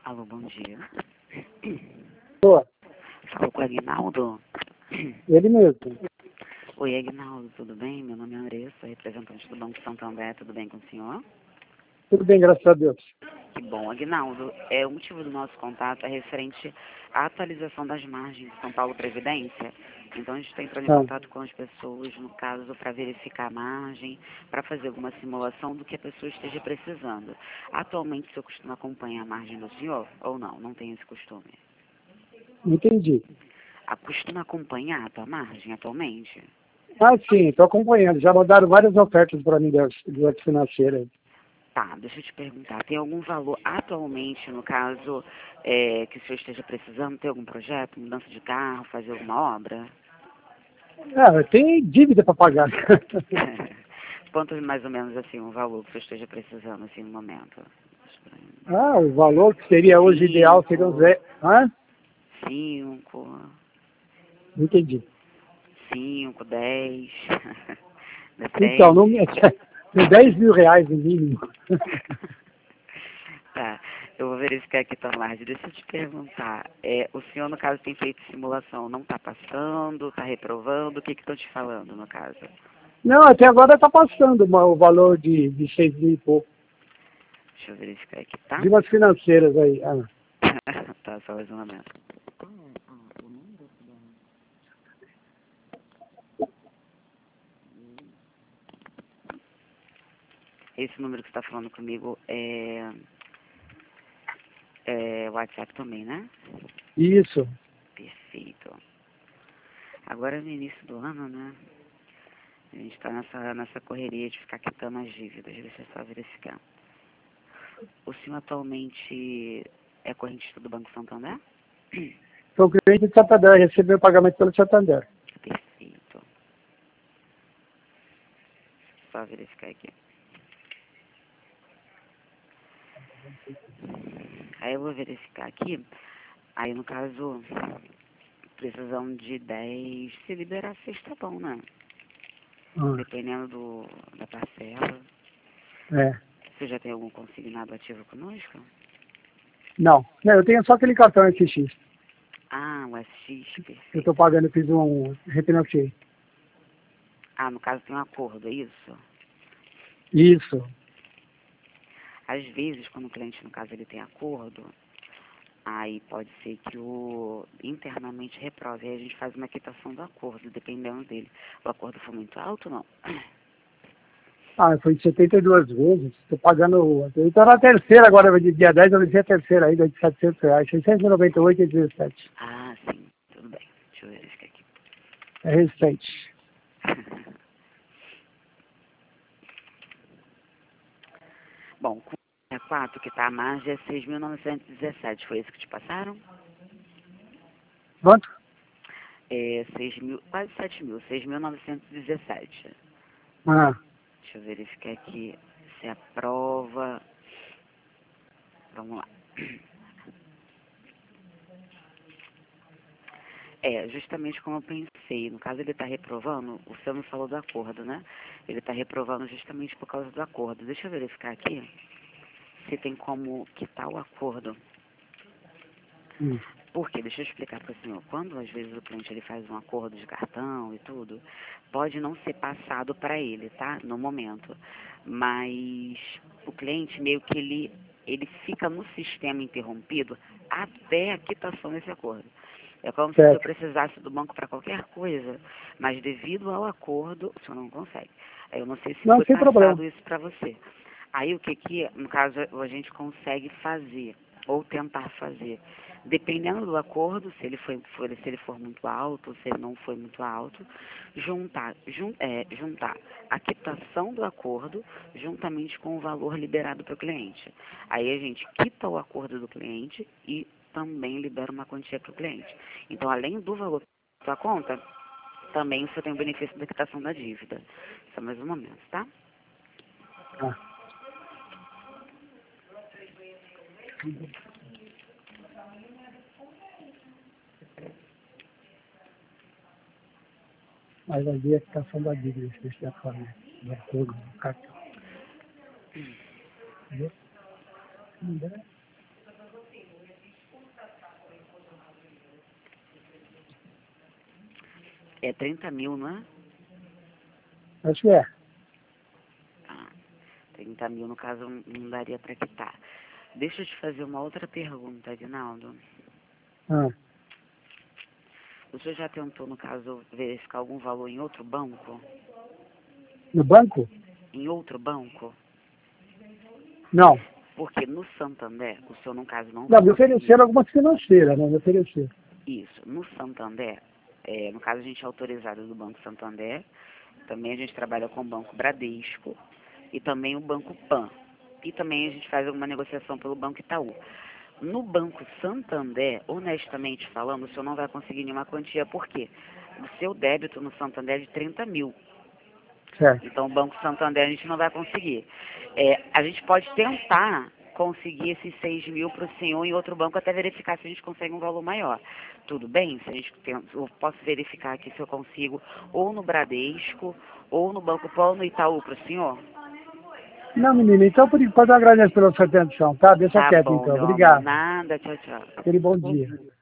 Alô, bom dia. Tô, Falo com o Aguinaldo. ele mesmo. Oi, Aguinaldo, tudo bem? Meu nome é Andressa, representante do Banco Santander, tudo bem com o senhor? Tudo bem, graças a Deus. Que bom, Aguinaldo. O motivo do nosso contato é referente à atualização das margens de São Paulo Previdência. Então, a gente está entrando em contato com as pessoas, no caso, para verificar a margem, para fazer alguma simulação do que a pessoa esteja precisando. Atualmente, o senhor costuma acompanhar a margem do senhor ou não? Não tem esse costume? Entendi. Costuma acompanhar a tua margem atualmente? Ah, sim, estou acompanhando. Já mandaram várias ofertas para mim de outras financeiras. Tá, deixa eu te perguntar, tem algum valor atualmente, no caso, que o senhor esteja precisando? Tem algum projeto, mudança de carro, fazer alguma obra? Ah, tem dívida para pagar. Quanto mais ou menos, assim, o valor que o senhor esteja precisando, assim, no momento? Ah, o valor que seria hoje ideal seria uns... Ah, 5, entendi. 5, 10, Então, depende. tem 10 mil reais no mínimo. Tá, eu vou verificar aqui tua margem. Deixa eu te perguntar, o senhor, no caso, tem feito simulação, não está passando, está reprovando? O que que estão te falando, no caso? Não, até agora está passando o valor de 6 mil e pouco. Deixa eu verificar aqui, tá? De umas financeiras aí. Ah. Tá, só mais um momento. Esse número que você está falando comigo é WhatsApp também, né? Isso. Perfeito. Agora no início do ano, né? A gente está nessa correria de ficar quitando as dívidas. Deixa eu só verificar. O senhor atualmente é correntista do Banco Santander? Sou cliente de Santander, recebeu o pagamento pelo Santander. Perfeito. Só verificar aqui. Aí eu vou verificar aqui. Aí, no caso, precisamos de 10. Se liberar 6, tá bom, né? Ah, Dependendo da parcela. é. Você já tem algum consignado ativo conosco? Não, eu tenho só aquele cartão SX. Ah, o SX, Eu perfeito. estou pagando, eu fiz refinanciei. Ah, no caso tem um acordo, é isso? Isso. Às vezes, quando o cliente, no caso, ele tem acordo, aí pode ser que internamente reprove. Aí a gente faz uma quitação do acordo, dependendo dele. O acordo foi muito alto ou não? Ah, foi 72 vezes. Estou pagando. Eu estou na terceira agora, de dia 10 eu venci a terceira ainda de R$ 700. 698,17. Ah, sim, tudo bem. Deixa eu verificar aqui. É recente. Bom, com o 4 que está a margem é 6.917. Foi esse que te passaram? Quanto? 6 mil, quase 7 mil, 6.917. Ah, Deixa eu verificar aqui se aprova. Vamos lá. Justamente como eu pensei. No caso, ele está reprovando, o senhor me falou do acordo, né? Ele está reprovando justamente por causa do acordo. Deixa eu verificar aqui se tem como quitar o acordo. hum. Por quê? Deixa eu explicar para o senhor. Quando, às vezes, o cliente ele faz um acordo de cartão e tudo, pode não ser passado para ele, tá? No momento. Mas o cliente, meio que ele fica no sistema interrompido até a quitação desse acordo. É como se o senhor Certo. precisasse do banco para qualquer coisa, mas devido ao acordo, o senhor não consegue. Eu não sei se Não, foi sem problema. passado isso para você. Aí o que no caso, a gente consegue fazer, ou tentar fazer? Dependendo do acordo, se ele se ele for muito alto, se ele não foi muito alto, juntar a quitação do acordo juntamente com o valor liberado para o cliente. Aí a gente quita o acordo do cliente e também libera uma quantia para o cliente. Então, além do valor da sua conta, também você tem o benefício da quitação da dívida. Só mais um momento, tá? Ah. Mas ali a quitação da dívida, se você fazer do acordo do cartão. Entendeu? É 30 mil, não é? Acho que é. Ah, 30 mil, no caso, não daria para quitar. Deixa eu te fazer uma outra pergunta, Aguinaldo. Ah. O senhor já tentou, no caso, verificar algum valor em outro banco? No banco? Em outro banco? Não. Porque no Santander, o senhor, no caso, não Não, vai me conseguir. ofereceram algumas financeiras, né? Me ofereceram. Isso. No Santander, no caso, a gente é autorizado do Banco Santander. Também a gente trabalha com o Banco Bradesco e também o Banco Pan. E também a gente faz alguma negociação pelo Banco Itaú. No Banco Santander, honestamente falando, o senhor não vai conseguir nenhuma quantia. Por quê? O seu débito no Santander é de 30 mil. Certo. Então, o Banco Santander a gente não vai conseguir. A gente pode tentar conseguir esses 6 mil para o senhor em outro banco, até verificar se a gente consegue um valor maior. Tudo bem? Se a gente eu posso verificar aqui se eu consigo, ou no Bradesco, ou no Banco Pan, ou no Itaú para o senhor? Não, menina, então por enquanto eu agradeço pela sua atenção, tá? Deixa Tá quieto bom, então. meu amor. Obrigado. Nada, tchau, tchau. Aquele bom dia.